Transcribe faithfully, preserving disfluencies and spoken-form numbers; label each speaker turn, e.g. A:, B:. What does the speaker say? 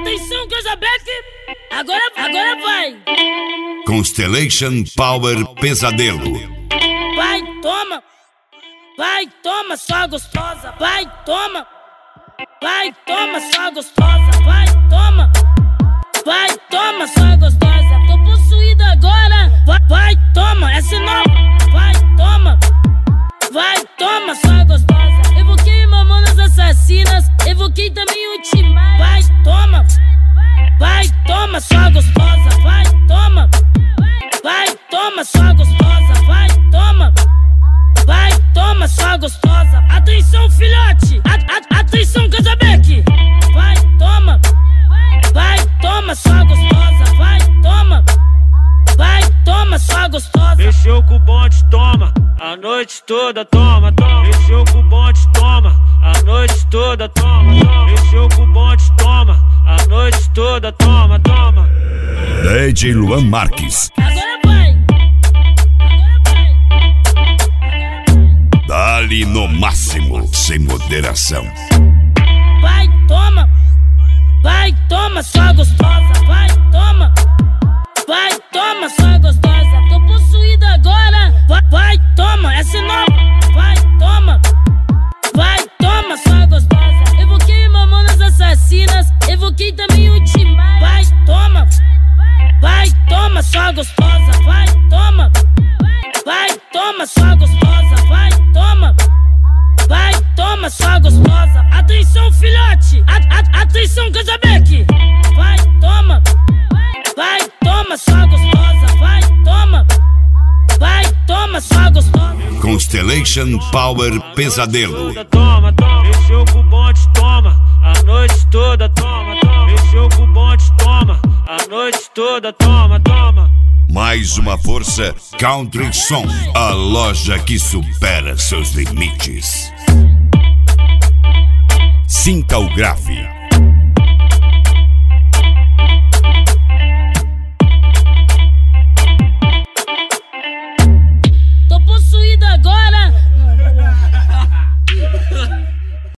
A: Atenção, Casabeck, agora, agora vai.
B: Constellation Power Pesadelo.
A: Vai, toma. Vai, toma, só gostosa. Vai, toma. Vai, toma, só gostosa. Vai, toma. Vai, toma, só gostosa. Tô possuída agora. Vai, vai, toma, essa é nova. Vai, toma. Vai, toma, só gostosa. Evoquei Mamonas Assassinas. Evoquei também o Timaya. Vai, toma. Vai, toma, só gostosa. Vai, toma. Vai, toma, só gostosa. Vai, toma. Vai, toma, só gostosa. Atenção, filhote. A, a, atenção, Casabeck. Vai, toma. Vai, toma, só gostosa. Vai, toma. Vai, toma, só gostosa.
C: Mexeu com o bonde, toma. A noite toda, toma, toma. Mexeu com o bonde, toma. A noite toda, toma, toma. Mexeu com o bonde, toma. A noite toda, toma, toma.
B: D J Luan Marques.
A: Agora vai. Agora vai.
B: Dali no máximo, sem moderação.
A: Vai, toma. Vai, toma, só gostosa. Vai, toma. Vai, toma, só gostosa. Tô possuída agora. Vai, vai, toma, essa é nova. Vai, toma. Vai, toma, só gostosa. Evoquei Mamonas Assassinas. Evoquei também o Timaya. Vai, toma. Vai, toma, só gostosa. Vai, toma. Vai, toma, só gostosa. Vai, toma. Vai, toma, só gostosa. Atenção, filhote. A, a, atenção, Casabeck. Vai, toma. Vai, toma, só gostosa. Vai, toma. Vai, toma, só gostosa.
B: Constellation Power Pesadelo.
C: Toma, toma. Mexeu com o bonde, toma. A noite toda, toma, toma. Mexeu com o bonde, toma. A noite toda, toma, toma.
B: Mais uma força Country Song, a loja que supera seus limites. Sinta o grave.